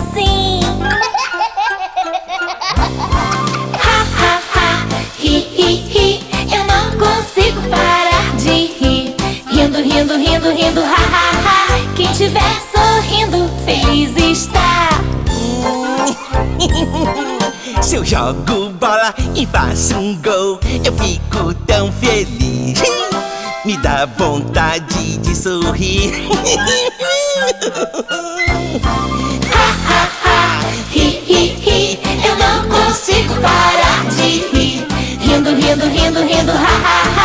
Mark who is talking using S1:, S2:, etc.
S1: assim. Ha, ha, ha, ri, ri, ri. Eu não consigo parar de rir. Rindo, rindo, rindo, rindo, ha, ha, ha. Quem estiver sorrindo, feliz está.
S2: Se eu jogo bola e faço um gol, eu fico tão feliz. Me dá vontade de sorrir.
S1: Ha, ha, ha, ri, ri, ri. Eu não consigo parar de rir. Rindo, rindo, rindo, rindo, ha, ha, ha.